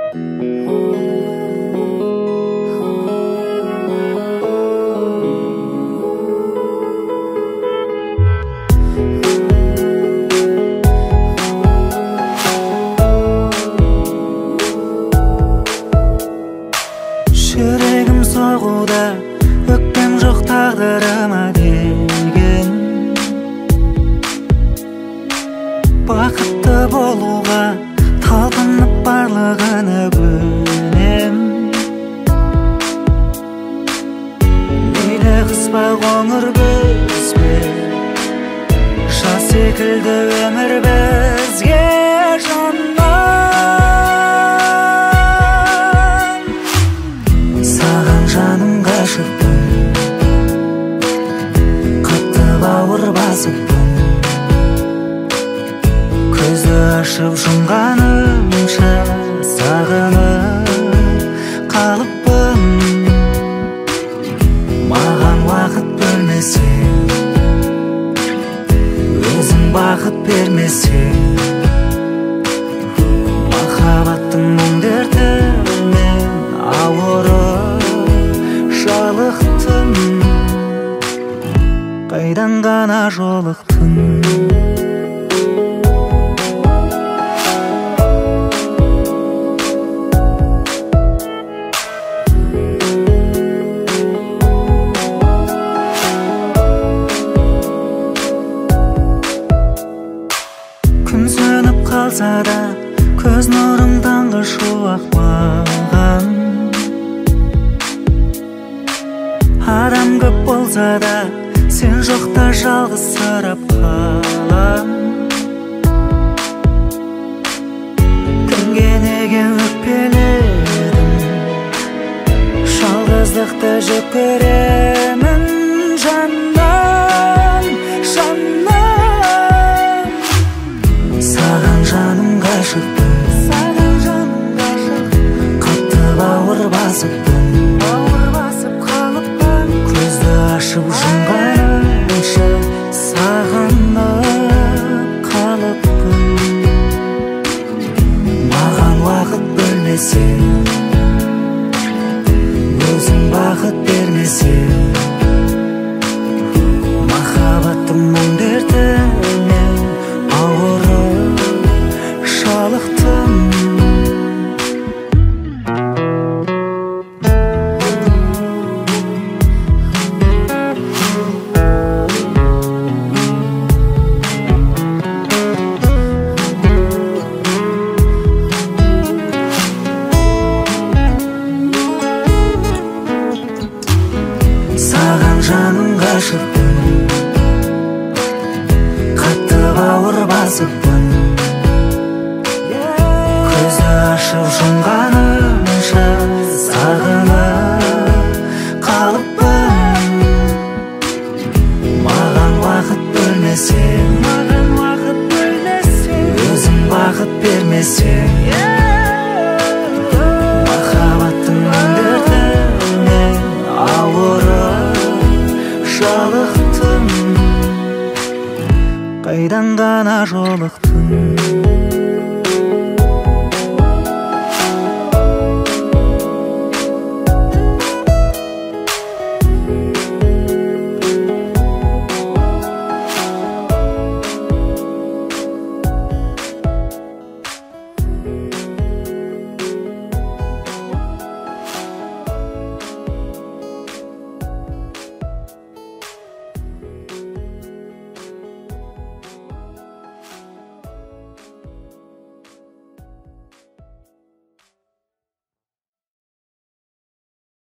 жүрегім соғуда, өкпем жоқ тағдырыма деген. Бақытты болуға талпынып барлығына көнем. Мейлі қыс па қоңыр күз бе, жаз секілді өмір бізге жаным. Жаным ғашықпын, қатты бауыр басыппын, көзді ашып жұмғанымша сағынып қалыппын. Маған уақыт бөлмесең, өзің бақыт бермесең, махаббаттың мұң дертімен ауырып жалықтым, қайдан ғана жолықтым. Күн сөніп қалса да, көз нұрың таңғы шуақ маған. Адам көп болса да, сен жоқта жалғызсырап қалам. Кімге неге өкпеледім, жалғыздықты жек көремін жаным, жаным. Саған жаным ғашықпын, қатты бауыр басыппын, ашып жұмғанымша сағынып қалыппын. Маған уақыт бөлмесең, өзің бақыт бермесең, махаббаттың мұң дертімен ауырып жалықтым. Саған жаным ғашықпын, қатты бауыр басыппын, көзді ашып жұмғанымша сағынып қалыппын. Маған уақыт бөлмесең, өзің бақыт бермесең,